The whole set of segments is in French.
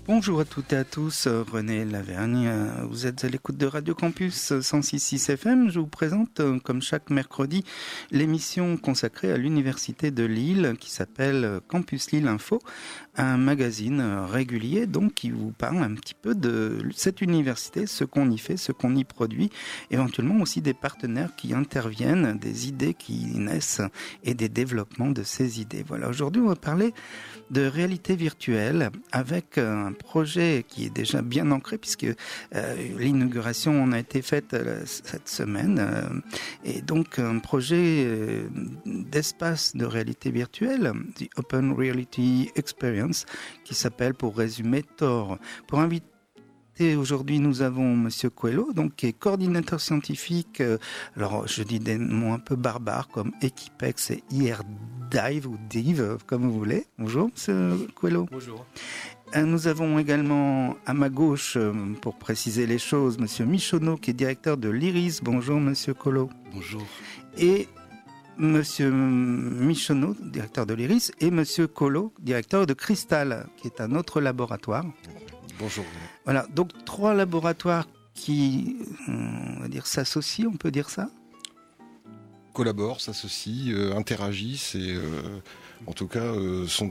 Bonjour à toutes et à tous, René Lavergne, vous êtes à l'écoute de Radio Campus 106.6 FM. Je vous présente, comme chaque mercredi, l'émission consacrée à l'Université de Lille qui s'appelle Campus Lille Info, un magazine régulier donc qui vous parle un petit peu de cette université, ce qu'on y fait, ce qu'on y produit, éventuellement aussi des partenaires qui interviennent, des idées qui naissent et des développements de ces idées. Voilà, aujourd'hui on va parler de réalité virtuelle avec un projet qui est déjà bien ancré puisque l'inauguration en a été faite cette semaine et donc un projet d'espace de réalité virtuelle, The Open Reality Experience, qui s'appelle pour résumer Tor. Pour inviter aujourd'hui, nous avons Monsieur Coelho, donc qui est coordinateur scientifique. Alors, je dis des mots un peu barbares comme Equipex et IRDive ou Dive, comme vous voulez. Bonjour, Monsieur Coelho. Bonjour. Nous avons également à ma gauche, pour préciser les choses, Monsieur Michonneau, qui est directeur de l'IRIS. Bonjour, Monsieur Coelho. Bonjour. Et Monsieur Michonneau, directeur de l'IRIS, et Monsieur Coelho, directeur de Crystal, qui est un autre laboratoire. Bonjour. Voilà, donc 3 laboratoires qui, on va dire, s'associent, on peut dire ça ? Collaborent, s'associent, interagissent et en tout cas sont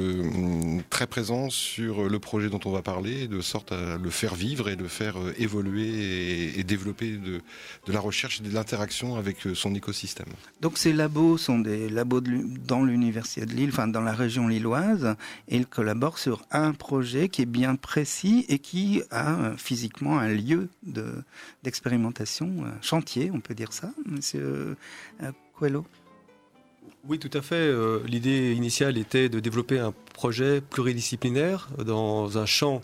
très présents sur le projet dont on va parler, de sorte à le faire vivre et le faire évoluer et développer de la recherche et de l'interaction avec son écosystème. Donc ces labos sont des labos dans l'Université de Lille, enfin dans la région lilloise, et ils collaborent sur un projet qui est bien précis et qui a physiquement un lieu d'expérimentation, un chantier, on peut dire ça, Monsieur Coelho. Oui, tout à fait. L'idée initiale était de développer un projet pluridisciplinaire dans un champ,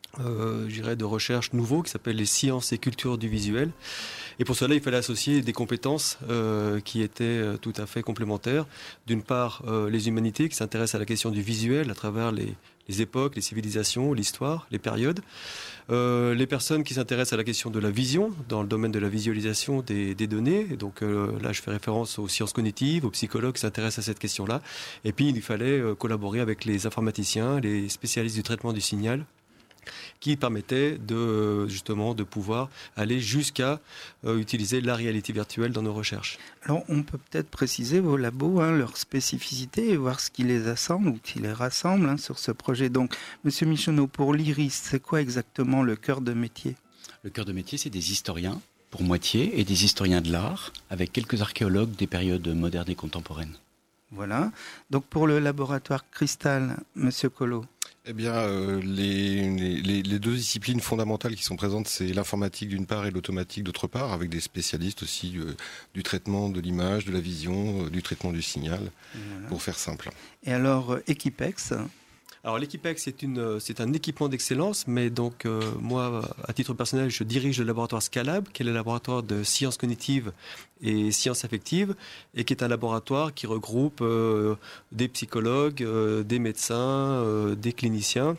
je dirais, de recherche nouveau qui s'appelle les sciences et cultures du visuel. Et pour cela, il fallait associer des compétences qui étaient tout à fait complémentaires. D'une part, les humanités qui s'intéressent à la question du visuel à travers les époques, les civilisations, l'histoire, les périodes. Les personnes qui s'intéressent à la question de la vision, dans le domaine de la visualisation des données. Et donc là, je fais référence aux sciences cognitives, aux psychologues qui s'intéressent à cette question-là. Et puis, il fallait collaborer avec les informaticiens, les spécialistes du traitement du signal, qui permettait justement de pouvoir aller jusqu'à utiliser la réalité virtuelle dans nos recherches. Alors on peut peut-être préciser vos labos, leurs spécificités et voir ce qui les assemble ou qui les rassemble sur ce projet. Donc Monsieur Michonneau, pour l'IRIS, c'est quoi exactement le cœur de métier ? Le cœur de métier, c'est des historiens pour moitié et des historiens de l'art avec quelques archéologues des périodes modernes et contemporaines. Voilà. Donc pour le laboratoire Crystal, Monsieur Coelho. Eh bien, les 2 disciplines fondamentales qui sont présentes, c'est l'informatique d'une part et l'automatique d'autre part, avec des spécialistes aussi du traitement de l'image, de la vision, du traitement du signal, voilà, pour faire simple. Et alors, Equipex ? Alors l'Equipex, c'est un équipement d'excellence, mais donc moi, à titre personnel, je dirige le laboratoire Scalab, qui est le laboratoire de sciences cognitives et sciences affectives, et qui est un laboratoire qui regroupe des psychologues, des médecins, des cliniciens,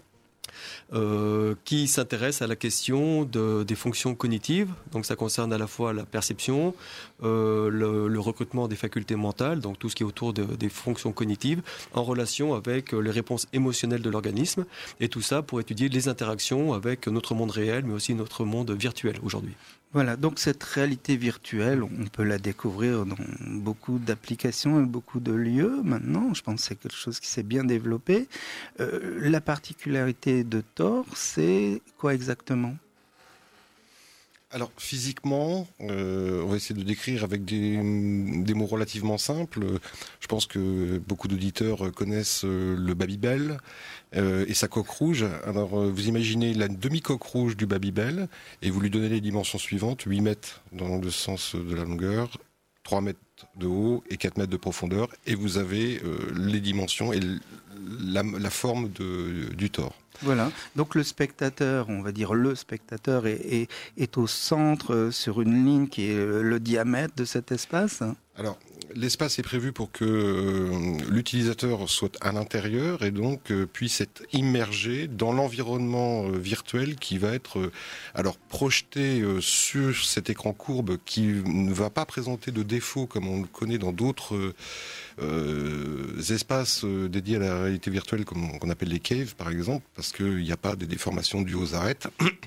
qui s'intéresse à la question des fonctions cognitives. Donc ça concerne à la fois la perception, le recrutement des facultés mentales, donc tout ce qui est autour des fonctions cognitives, en relation avec les réponses émotionnelles de l'organisme, et tout ça pour étudier les interactions avec notre monde réel, mais aussi notre monde virtuel aujourd'hui. Voilà, donc cette réalité virtuelle, on peut la découvrir dans beaucoup d'applications et beaucoup de lieux maintenant. Je pense que c'est quelque chose qui s'est bien développé. La particularité de Tor, c'est quoi exactement ? Alors physiquement, on va essayer de décrire avec des mots relativement simples. Je pense que beaucoup d'auditeurs connaissent le Babybel et sa coque rouge. Alors vous imaginez la demi-coque rouge du Babybel et vous lui donnez les dimensions suivantes, 8 mètres dans le sens de la longueur, 3 mètres de haut et 4 mètres de profondeur, et vous avez les dimensions et la forme du Tor. Voilà, donc le spectateur, on va dire le spectateur est au centre sur une ligne qui est le diamètre de cet espace. Alors, l'espace est prévu pour que l'utilisateur soit à l'intérieur et donc puisse être immergé dans l'environnement virtuel qui va être alors projeté sur cet écran courbe qui ne va pas présenter de défauts comme on le connaît dans d'autres espaces dédiés à la réalité virtuelle qu'on appelle les caves par exemple, parce qu'il n'y a pas de déformations dues aux arêtes.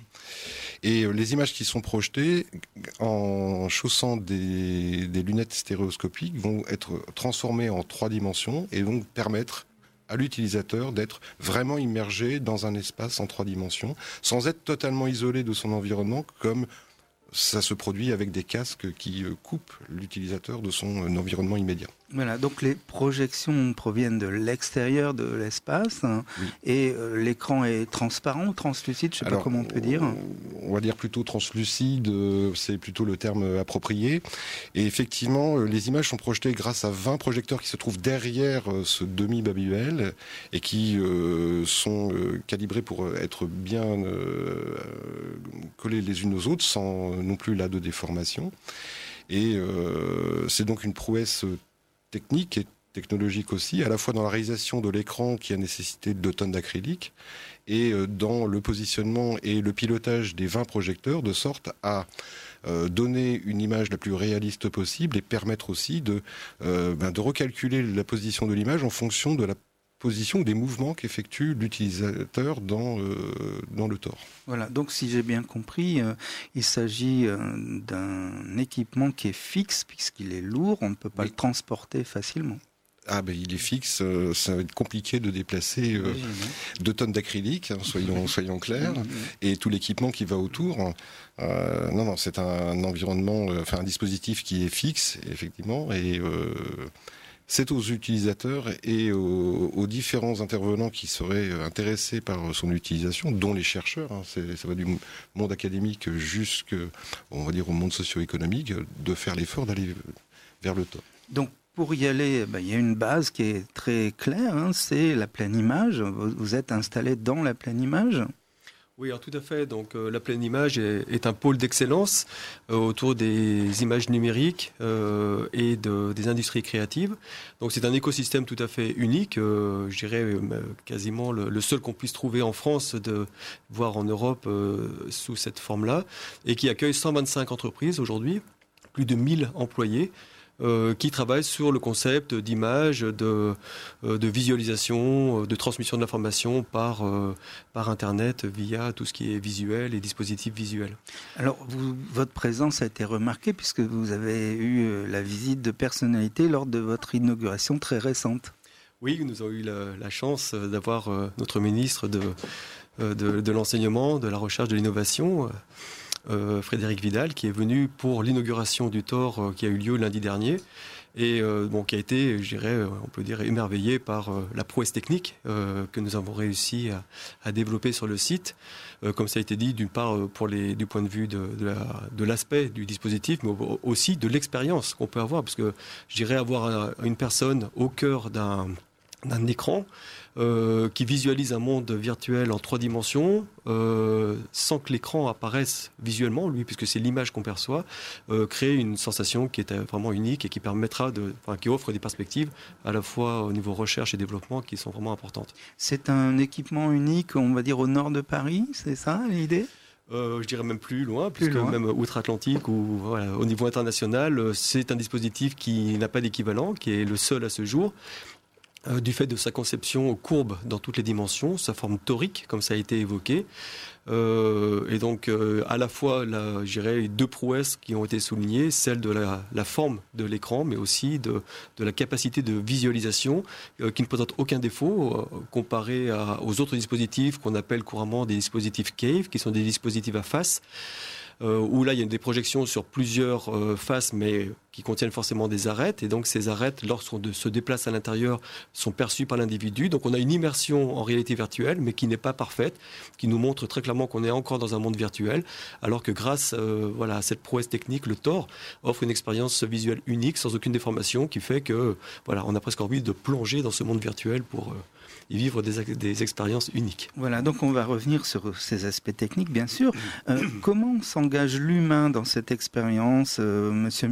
Et les images qui sont projetées en chaussant des lunettes stéréoscopiques vont être transformées en 3 dimensions et donc permettre à l'utilisateur d'être vraiment immergé dans un espace en 3 dimensions sans être totalement isolé de son environnement comme ça se produit avec des casques qui coupent l'utilisateur de son environnement immédiat. Voilà, donc les projections proviennent de l'extérieur de l'espace, hein, oui. Et l'écran est transparent, translucide, je ne sais pas comment on peut dire. On va dire plutôt translucide, c'est plutôt le terme approprié. Et effectivement, les images sont projetées grâce à 20 projecteurs qui se trouvent derrière ce demi-Babybel et qui sont calibrés pour être bien collés les unes aux autres sans non plus là de déformation. Et c'est donc une prouesse technique et technologique aussi, à la fois dans la réalisation de l'écran qui a nécessité 2 tonnes d'acrylique et dans le positionnement et le pilotage des 20 projecteurs de sorte à donner une image la plus réaliste possible et permettre aussi de recalculer la position de l'image en fonction de la position ou des mouvements qu'effectue l'utilisateur dans le TOR. Voilà, donc si j'ai bien compris, il s'agit d'un équipement qui est fixe puisqu'il est lourd, on ne peut pas le transporter facilement. Ah ben il est fixe, ça va être compliqué de déplacer 2 tonnes d'acrylique, hein, soyons clairs, et tout l'équipement qui va autour. Non, c'est un environnement, un dispositif qui est fixe, effectivement, et c'est aux utilisateurs et aux différents intervenants qui seraient intéressés par son utilisation, dont les chercheurs, hein, ça va du monde académique on va dire, au monde socio-économique, de faire l'effort d'aller vers le top. Donc, pour y aller, il y a une base qui est très claire, hein, c'est la pleine image. Vous êtes installé dans la pleine image ? Oui, alors tout à fait. Donc la pleine image est un pôle d'excellence autour des images numériques et des industries créatives. Donc c'est un écosystème tout à fait unique, je dirais quasiment le seul qu'on puisse trouver en France, voire en Europe sous cette forme-là, et qui accueille 125 entreprises aujourd'hui, plus de 1000 employés. Qui travaillent sur le concept d'image, de visualisation, de transmission de l'information par Internet via tout ce qui est visuel et dispositifs visuels. Alors, votre présence a été remarquée puisque vous avez eu la visite de personnalités lors de votre inauguration très récente. Oui, nous avons eu la chance d'avoir notre ministre de l'enseignement, de la recherche, de l'innovation, Frédéric Vidal, qui est venu pour l'inauguration du TOR qui a eu lieu lundi dernier et qui a été, je dirais, on peut dire, émerveillé par la prouesse technique que nous avons réussi à développer sur le site. Comme ça a été dit, d'une part du point de vue de l'aspect du dispositif, mais aussi de l'expérience qu'on peut avoir, parce que je dirais avoir une personne au cœur d'un écran qui visualise un monde virtuel en 3 dimensions sans que l'écran apparaisse visuellement, lui, puisque c'est l'image qu'on perçoit, créer une sensation qui est vraiment unique et qui qui offre des perspectives à la fois au niveau recherche et développement qui sont vraiment importantes. C'est un équipement unique, on va dire, au nord de Paris, c'est ça l'idée ? Je dirais même plus loin, puisque même outre-Atlantique ou au niveau international, c'est un dispositif qui n'a pas d'équivalent, qui est le seul à ce jour. Du fait de sa conception courbe dans toutes les dimensions, sa forme torique, comme ça a été évoqué. Et donc, à la fois, je dirais, 2 prouesses qui ont été soulignées, celle de la forme de l'écran, mais aussi de la capacité de visualisation, qui ne présente aucun défaut, comparé aux autres dispositifs qu'on appelle couramment des dispositifs cave, qui sont des dispositifs à face, où là, il y a des projections sur plusieurs faces, mais qui contiennent forcément des arêtes. Et donc, ces arêtes, lorsqu'on se déplace à l'intérieur, sont perçues par l'individu. Donc, on a une immersion en réalité virtuelle, mais qui n'est pas parfaite, qui nous montre très clairement qu'on est encore dans un monde virtuel, alors que grâce à cette prouesse technique, le TOR offre une expérience visuelle unique, sans aucune déformation, qui fait que on a presque envie de plonger dans ce monde virtuel pour y vivre des expériences uniques. Voilà, donc on va revenir sur ces aspects techniques, bien sûr. Comment s'engage l'humain dans cette expérience, Monsieur Michonneau ?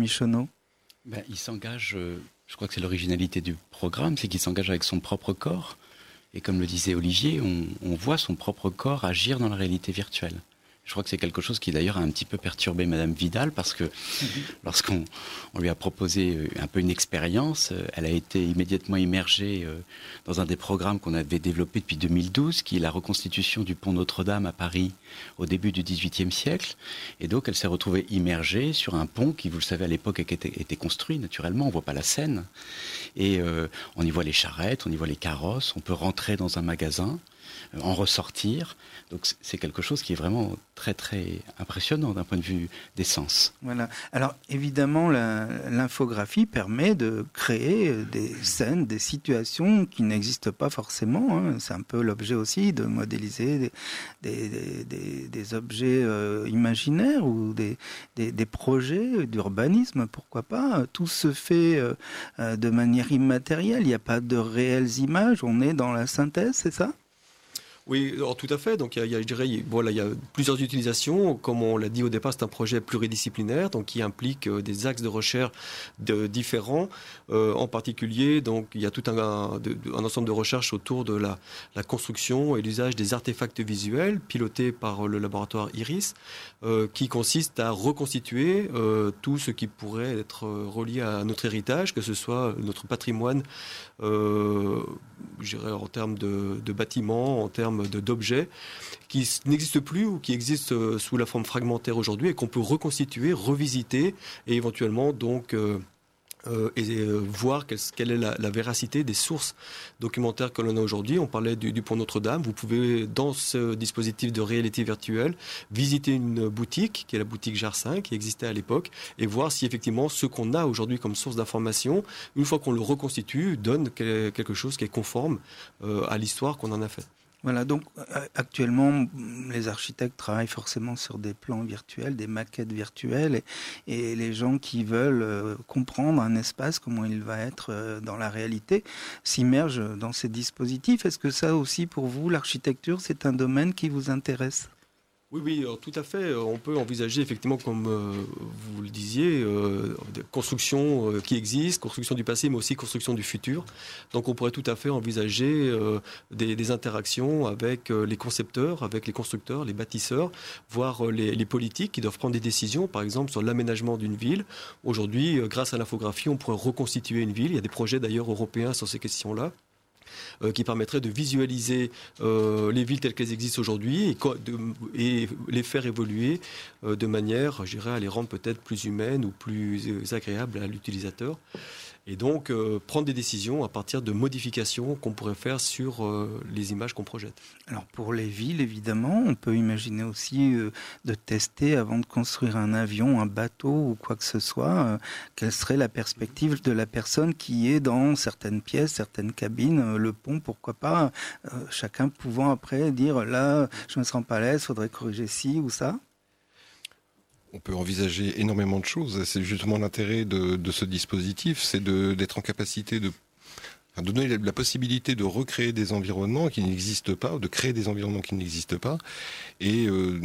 Il s'engage, je crois que c'est l'originalité du programme, c'est qu'il s'engage avec son propre corps. Et comme le disait Olivier, on voit son propre corps agir dans la réalité virtuelle. Je crois que c'est quelque chose qui d'ailleurs a un petit peu perturbé Madame Vidal parce que lorsqu'on lui a proposé un peu une expérience, elle a été immédiatement immergée dans un des programmes qu'on avait développé depuis 2012, qui est la reconstitution du pont Notre-Dame à Paris au début du XVIIIe siècle. Et donc elle s'est retrouvée immergée sur un pont qui, vous le savez, à l'époque était construit naturellement, on ne voit pas la Seine. Et on y voit les charrettes, on y voit les carrosses, on peut rentrer dans un magasin, en ressortir. Donc c'est quelque chose qui est vraiment très très impressionnant d'un point de vue des sens. Voilà. Alors évidemment, l'infographie permet de créer des scènes, des situations qui n'existent pas forcément. Hein. C'est un peu l'objet aussi de modéliser des objets imaginaires ou des projets d'urbanisme, pourquoi pas. Tout se fait de manière immatérielle. Il n'y a pas de réelles images. On est dans la synthèse, c'est ça ? Oui, alors tout à fait. Donc, il y a plusieurs utilisations. Comme on l'a dit au départ, c'est un projet pluridisciplinaire, donc qui implique des axes de recherche différents. En particulier, donc, il y a tout un ensemble de recherches autour de la construction et l'usage des artefacts visuels pilotés par le laboratoire IRIS, qui consiste à reconstituer tout ce qui pourrait être relié à notre héritage, que ce soit notre patrimoine, je dirais en termes de bâtiments, en termes d'objets qui n'existent plus ou qui existent sous la forme fragmentaire aujourd'hui et qu'on peut reconstituer, revisiter et éventuellement donc voir quelle est la véracité des sources documentaires que l'on a aujourd'hui. On parlait du pont Notre-Dame. Vous pouvez, dans ce dispositif de réalité virtuelle, visiter une boutique, qui est la boutique Jarsin, qui existait à l'époque, et voir si effectivement ce qu'on a aujourd'hui comme source d'information, une fois qu'on le reconstitue, donne quelque chose qui est conforme à l'histoire qu'on en a faite. Voilà, donc actuellement, les architectes travaillent forcément sur des plans virtuels, des maquettes virtuelles, et les gens qui veulent comprendre un espace, comment il va être dans la réalité, s'immergent dans ces dispositifs. Est-ce que ça aussi, pour vous, l'architecture, c'est un domaine qui vous intéresse ? Oui, tout à fait. On peut envisager effectivement, comme vous le disiez, des constructions qui existent, construction du passé, mais aussi construction du futur. Donc on pourrait tout à fait envisager des interactions avec les concepteurs, avec les constructeurs, les bâtisseurs, voire les politiques qui doivent prendre des décisions, par exemple sur l'aménagement d'une ville. Aujourd'hui, grâce à l'infographie, on pourrait reconstituer une ville. Il y a des projets d'ailleurs européens sur ces questions-là, qui permettrait de visualiser les villes telles qu'elles existent aujourd'hui et les faire évoluer de manière, je dirais, à les rendre peut-être plus humaines ou plus agréables à l'utilisateur. Et donc prendre des décisions à partir de modifications qu'on pourrait faire sur les images qu'on projette. Alors pour les villes, évidemment, on peut imaginer aussi de tester avant de construire un avion, un bateau ou quoi que ce soit, quelle serait la perspective de la personne qui est dans certaines pièces, certaines cabines, le pont, pourquoi pas, chacun pouvant après dire là, je me sens pas à l'aise, faudrait corriger ci ou ça. On peut envisager énormément de choses. C'est justement l'intérêt de ce dispositif, c'est d'être en capacité de donner la possibilité de recréer des environnements qui n'existent pas, de créer des environnements qui n'existent pas, et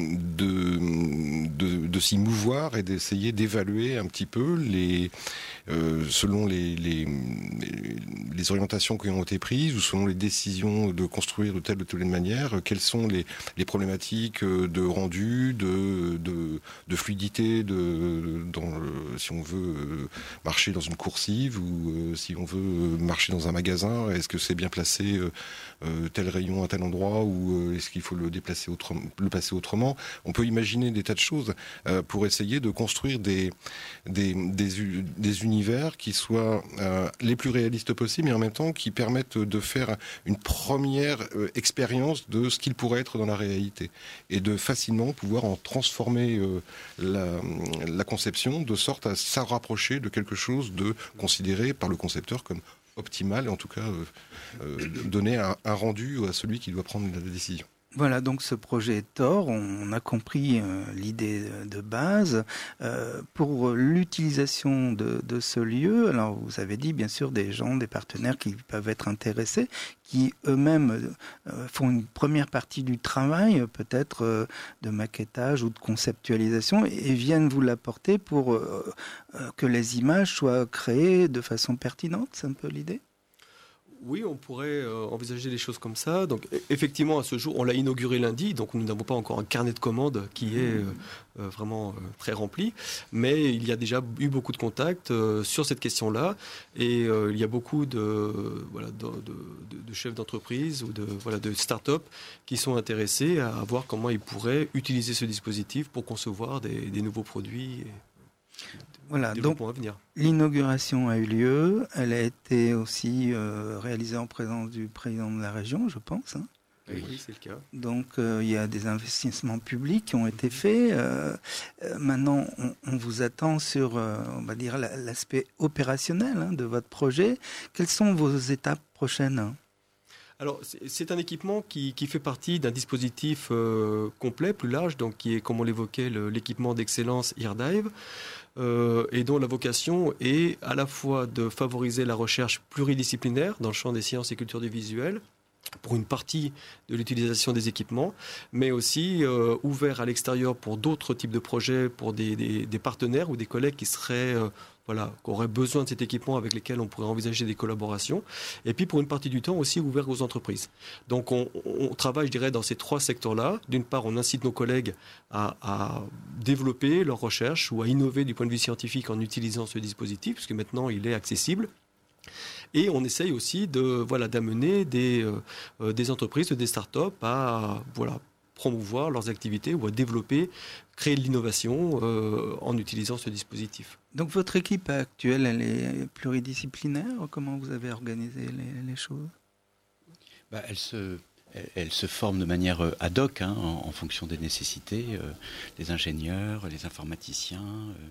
de s'y mouvoir et d'essayer d'évaluer un petit peu selon les orientations qui ont été prises ou selon les décisions de construire de telle ou telle manière, quelles sont les problématiques de rendu, de fluidité, si on veut marcher dans une coursive ou si on veut marcher dans un magasin, est-ce que c'est bien placé tel rayon à tel endroit ou est-ce qu'il faut le passer autrement. On peut imaginer des tas de choses pour essayer de construire des univers qui soient les plus réalistes possibles, mais en même temps qui permettent de faire une première expérience de ce qu'il pourrait être dans la réalité et de facilement pouvoir en transformer la conception de sorte à s'en rapprocher de quelque chose de considéré par le concepteur comme optimal et en tout cas donner un rendu à celui qui doit prendre la décision. Voilà, donc ce projet Tor, on a compris l'idée de base. Pour l'utilisation de ce lieu, alors vous avez dit bien sûr des gens, des partenaires qui peuvent être intéressés, qui eux-mêmes font une première partie du travail, peut-être de maquettage ou de conceptualisation, et viennent vous l'apporter pour que les images soient créées de façon pertinente, c'est un peu l'idée ? Oui, on pourrait envisager les choses comme ça. Donc, effectivement, à ce jour, on l'a inauguré lundi, donc nous n'avons pas encore un carnet de commandes qui est vraiment très rempli. Mais il y a déjà eu beaucoup de contacts sur cette question-là. Et il y a beaucoup de chefs d'entreprise ou de start-up qui sont intéressés à voir comment ils pourraient utiliser ce dispositif pour concevoir des nouveaux produits. Voilà, donc l'inauguration a eu lieu, elle a été aussi réalisée en présence du président de la région, je pense. Hein. Oui, c'est le cas. Donc il y a des investissements publics qui ont été faits. Maintenant, on vous attend sur, on va dire, l'aspect opérationnel de votre projet. Quelles sont vos étapes prochaines ? Alors, c'est un équipement qui fait partie d'un dispositif complet, plus large, donc qui est, comme on l'évoquait, l'équipement d'excellence Eardive, et dont la vocation est à la fois de favoriser la recherche pluridisciplinaire dans le champ des sciences et cultures du visuel, pour une partie de l'utilisation des équipements, mais aussi ouvert à l'extérieur pour d'autres types de projets, pour des partenaires ou des collègues qui seraient... qui auraient besoin de cet équipement avec lesquels on pourrait envisager des collaborations. Et puis, pour une partie du temps, aussi ouvert aux entreprises. Donc, on travaille, je dirais, dans ces trois secteurs-là. D'une part, on incite nos collègues à développer leurs recherches ou à innover du point de vue scientifique en utilisant ce dispositif, puisque maintenant, il est accessible. Et on essaye aussi d'amener des entreprises, des start-up à promouvoir leurs activités ou à développer, créer de l'innovation en utilisant ce dispositif. Donc votre équipe actuelle, elle est pluridisciplinaire ? Comment vous avez organisé les choses ? Elle se forme de manière ad hoc, en fonction des nécessités, les ingénieurs, les informaticiens,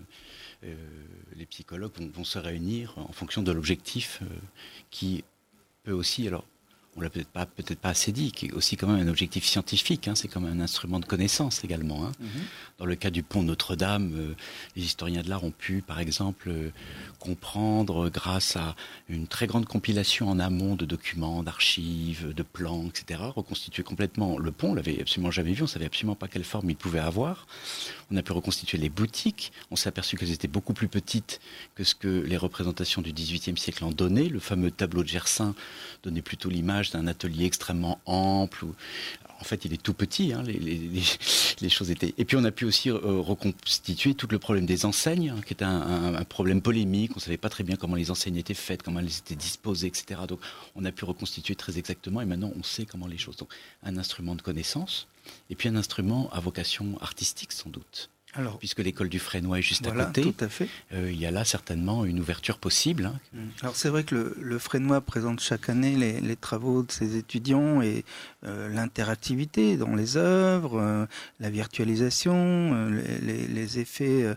les psychologues vont se réunir en fonction de l'objectif qui peut aussi... Alors, on l'a peut-être pas assez dit, qui est aussi quand même un objectif scientifique, c'est comme un instrument de connaissance également. Dans le cas du pont Notre-Dame, les historiens de l'art ont pu, par exemple, comprendre, grâce à une très grande compilation en amont de documents, d'archives, de plans, etc., reconstituer complètement le pont. On l'avait absolument jamais vu, on savait absolument pas quelle forme il pouvait avoir. On a pu reconstituer les boutiques, on s'est aperçu qu'elles étaient beaucoup plus petites que ce que les représentations du XVIIIe siècle en donnaient. Le fameux tableau de Gersaint donnait plutôt l'image d'un atelier extrêmement ample. En fait, il est tout petit, les choses étaient... Et puis on a pu aussi reconstituer tout le problème des enseignes, qui était un problème polémique. On ne savait pas très bien comment les enseignes étaient faites, comment elles étaient disposées, etc. Donc on a pu reconstituer très exactement, et maintenant on sait comment les choses... Donc un instrument de connaissance, et puis un instrument à vocation artistique sans doute. Alors, puisque l'école du Fresnoy est juste à côté, tout à fait. Il y a là certainement une ouverture possible. Alors c'est vrai que le Fresnoy présente chaque année les travaux de ses étudiants et l'interactivité dans les œuvres, la virtualisation, les effets,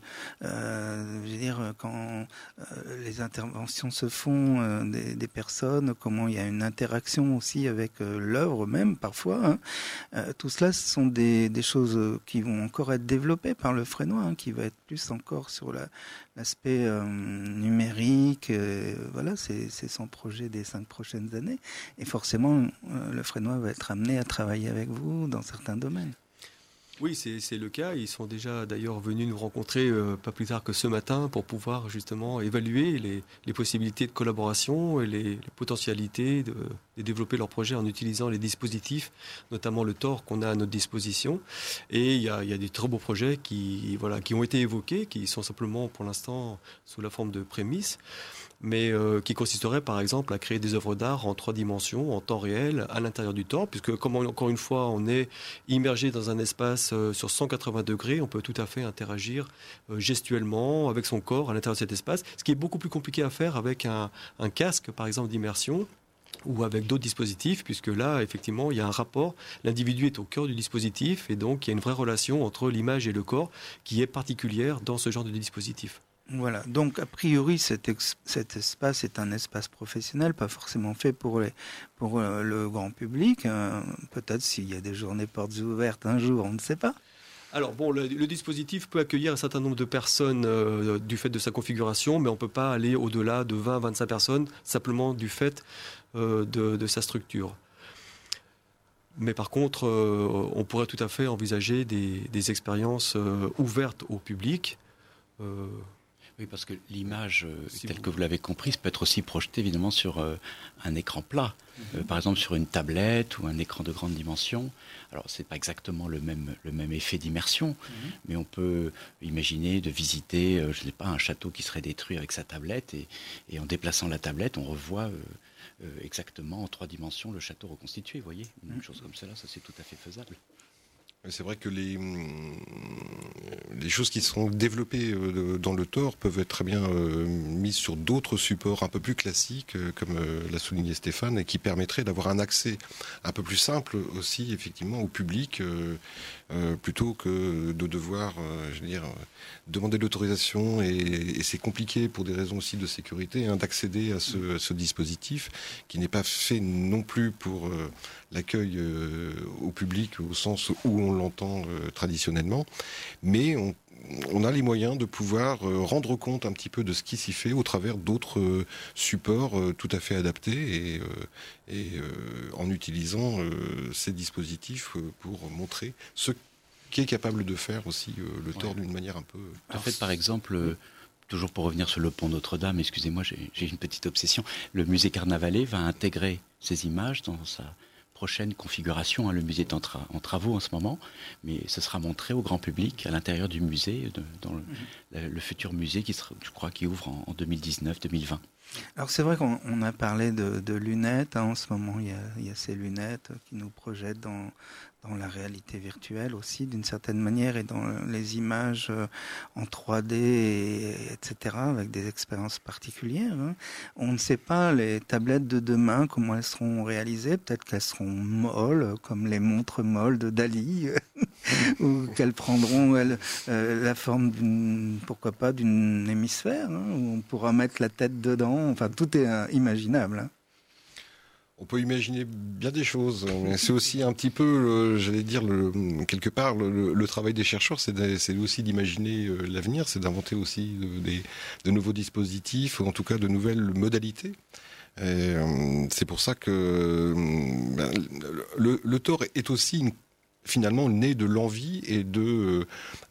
je veux dire, quand les interventions se font des personnes, comment il y a une interaction aussi avec l'œuvre même parfois. Tout cela, ce sont des choses qui vont encore être développées par le Fresnoy, qui va être plus encore sur l'aspect numérique. Voilà, c'est son projet des 5 prochaines années. Et forcément, le Fresnoy va être amené à travailler avec vous dans certains domaines. Oui, c'est le cas. Ils sont déjà d'ailleurs venus nous rencontrer pas plus tard que ce matin pour pouvoir justement évaluer les possibilités de collaboration et les potentialités de développer leur projet en utilisant les dispositifs, notamment le Tor qu'on a à notre disposition. Et il y a des très beaux projets qui ont été évoqués, qui sont simplement pour l'instant sous la forme de prémices, mais qui consisterait par exemple à créer des œuvres d'art en 3 dimensions, en temps réel, à l'intérieur du Tor, puisque comme encore une fois on est immergé dans un espace sur 180 degrés, on peut tout à fait interagir gestuellement avec son corps à l'intérieur de cet espace, ce qui est beaucoup plus compliqué à faire avec un casque par exemple d'immersion, ou avec d'autres dispositifs, puisque là, effectivement, il y a un rapport, l'individu est au cœur du dispositif, et donc il y a une vraie relation entre l'image et le corps qui est particulière dans ce genre de dispositif. Voilà, donc a priori cet espace est un espace professionnel, pas forcément fait pour le grand public. Peut-être s'il y a des journées portes ouvertes un jour, on ne sait pas. Alors bon, le dispositif peut accueillir un certain nombre de personnes du fait de sa configuration, mais on ne peut pas aller au-delà de 20-25 personnes, simplement du fait de sa structure. Mais par contre, on pourrait tout à fait envisager des expériences ouvertes au public. Oui, parce que l'image, telle que vous l'avez comprise, peut être aussi projetée évidemment sur un écran plat. Par exemple sur une tablette ou un écran de grande dimension. Alors, ce n'est pas exactement le même effet d'immersion, mais on peut imaginer de visiter, je ne sais pas, un château qui serait détruit avec sa tablette, et en déplaçant la tablette, on revoit exactement en 3 dimensions le château reconstitué, vous voyez. Une chose comme ça c'est tout à fait faisable. C'est vrai que les choses qui sont développées dans le Tor peuvent être très bien mises sur d'autres supports un peu plus classiques, comme l'a souligné Stéphane, et qui permettraient d'avoir un accès un peu plus simple aussi, effectivement, au public, plutôt que de devoir, demander l'autorisation, et c'est compliqué pour des raisons aussi de sécurité, d'accéder à ce dispositif, qui n'est pas fait non plus pour l'accueil au public au sens où on l'entend traditionnellement, mais on a les moyens de pouvoir rendre compte un petit peu de ce qui s'y fait au travers d'autres supports tout à fait adaptés, et en utilisant ces dispositifs pour montrer ce qu'est capable de faire aussi le Tor d'une manière un peu... En fait, par exemple... Toujours pour revenir sur le pont Notre-Dame, excusez-moi, j'ai une petite obsession. Le musée Carnavalet va intégrer ces images dans sa prochaine configuration. Le musée est en travaux en ce moment, mais ce sera montré au grand public à l'intérieur du musée, dans le futur musée qui sera, je crois, qui ouvre en 2019-2020. Alors c'est vrai qu'on a parlé de lunettes. En ce moment, il y a ces lunettes qui nous projettent dans la réalité virtuelle aussi, d'une certaine manière, et dans les images en 3D, etc., avec des expériences particulières. On ne sait pas, les tablettes de demain, comment elles seront réalisées. Peut-être qu'elles seront molles, comme les montres molles de Dali, ou qu'elles prendront la forme pourquoi pas, d'une hémisphère, où on pourra mettre la tête dedans. Enfin, tout est imaginable. On peut imaginer bien des choses, mais c'est aussi un petit peu, quelque part, le travail des chercheurs, c'est aussi d'imaginer l'avenir, c'est d'inventer aussi de nouveaux dispositifs, ou en tout cas de nouvelles modalités. Et c'est pour ça que le Tor est aussi finalement né de l'envie et de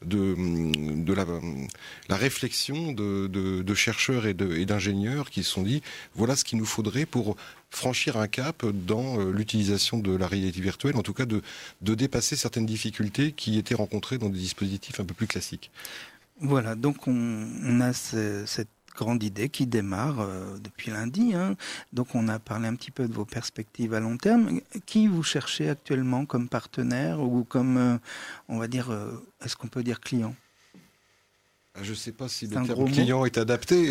la réflexion de chercheurs et d'ingénieurs qui se sont dit, voilà ce qu'il nous faudrait pour franchir un cap dans l'utilisation de la réalité virtuelle, en tout cas de dépasser certaines difficultés qui étaient rencontrées dans des dispositifs un peu plus classiques. Voilà, donc on a cette grande idée qui démarre depuis lundi. Donc on a parlé un petit peu de vos perspectives à long terme. Qui vous cherchez actuellement comme partenaire ou comme, on va dire, est-ce qu'on peut dire client ? Je ne sais pas si le terme client est adapté.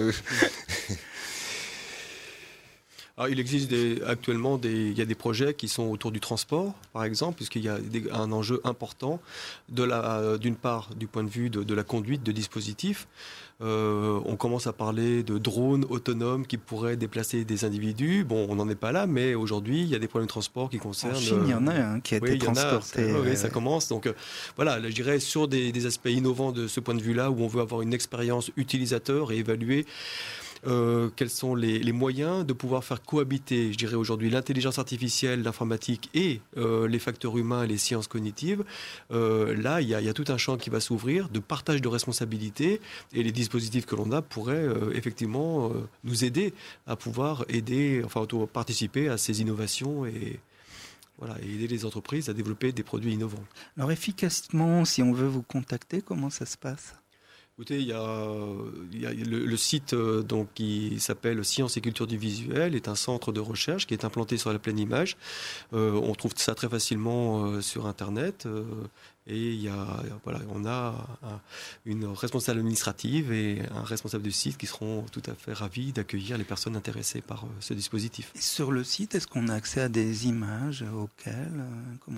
Alors, il existe actuellement il y a des projets qui sont autour du transport, par exemple, puisqu'il y a un enjeu important d'une part du point de vue de la conduite de dispositifs. On commence à parler de drones autonomes qui pourraient déplacer des individus. Bon, on n'en est pas là, mais aujourd'hui, il y a des problèmes de transport qui concernent... En Chine, il y en a un qui a été transporté. Oui, ça commence. Donc voilà, je dirais sur des aspects innovants de ce point de vue-là, où on veut avoir une expérience utilisateur et évaluer quels sont les moyens de pouvoir faire cohabiter, je dirais aujourd'hui, l'intelligence artificielle, l'informatique et les facteurs humains et les sciences cognitives. Là, il y a tout un champ qui va s'ouvrir de partage de responsabilités, et les dispositifs que l'on a pourraient effectivement nous aider à pouvoir participer à ces innovations et aider les entreprises à développer des produits innovants. Alors efficacement, si on veut vous contacter, comment ça se passe ? Écoutez, il y a le site qui s'appelle Sciences et Culture du Visuel, est un centre de recherche qui est implanté sur la Pleine Image. On trouve ça très facilement sur Internet. Et on a une responsable administrative et un responsable du site qui seront tout à fait ravis d'accueillir les personnes intéressées par ce dispositif. Et sur le site, est-ce qu'on a accès à des images auxquelles comment ça se passe ?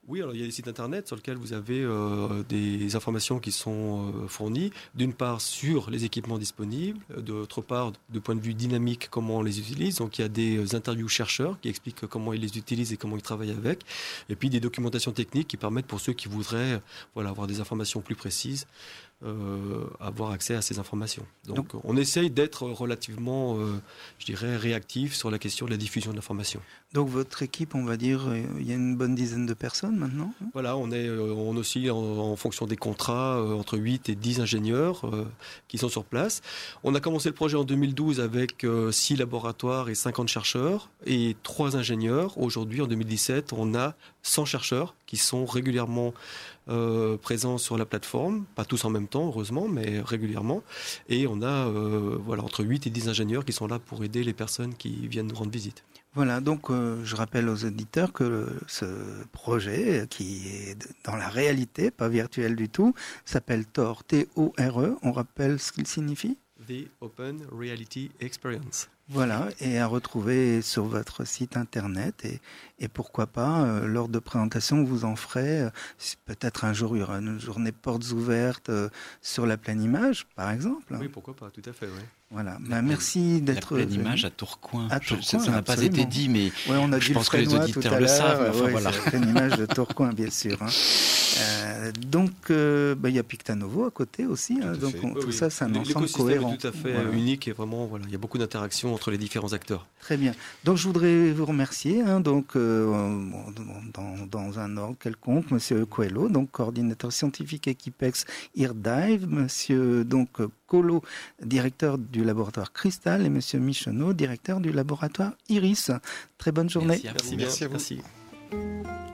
Oui, alors il y a des sites internet sur lesquels vous avez des informations qui sont fournies, d'une part sur les équipements disponibles, d'autre part de point de vue dynamique comment on les utilise. Donc il y a des interviews chercheurs qui expliquent comment ils les utilisent et comment ils travaillent avec, et puis des documentations techniques qui permettent pour ceux qui voudraient avoir des informations plus précises, avoir accès à ces informations. Donc on essaye d'être relativement, réactif sur la question de la diffusion de l'information. Donc votre équipe, on va dire, il y a une bonne dizaine de personnes maintenant. Voilà, on oscille en fonction des contrats entre 8 et 10 ingénieurs qui sont sur place. On a commencé le projet en 2012 avec 6 laboratoires et 50 chercheurs et 3 ingénieurs. Aujourd'hui, en 2017, on a 100 chercheurs qui sont régulièrement présents sur la plateforme, pas tous en même temps heureusement, mais régulièrement, et on a entre 8 et 10 ingénieurs qui sont là pour aider les personnes qui viennent nous rendre visite. Voilà, donc je rappelle aux auditeurs que ce projet, qui est dans la réalité, pas virtuel du tout, s'appelle TORE, T-O-R-E. On rappelle ce qu'il signifie ? The Open Reality Experience. Voilà, et à retrouver sur votre site internet, et pourquoi pas, lors de présentation, vous en ferez, peut-être un jour, il y aura une journée portes ouvertes sur la pleine image, par exemple. Oui, pourquoi pas, tout à fait, oui. Voilà, merci d'être la pleine image à Tourcoing. Ça n'a pas été dit, mais on a je pense que les auditeurs le savent. C'est la pleine image de Tourcoing, bien sûr. Donc, il y a Pictanovo à côté aussi, donc tout ça, c'est un ensemble cohérent. Est tout à fait unique et vraiment, il y a beaucoup d'interactions entre les différents acteurs. Très bien. Donc, je voudrais vous remercier, dans un ordre quelconque, Monsieur Coelho, donc coordinateur scientifique Equipex IRDive, Monsieur Colo, directeur du laboratoire Cristal, et Monsieur Michonneau, directeur du laboratoire Iris. Très bonne journée. Merci à vous. Merci à vous. Merci.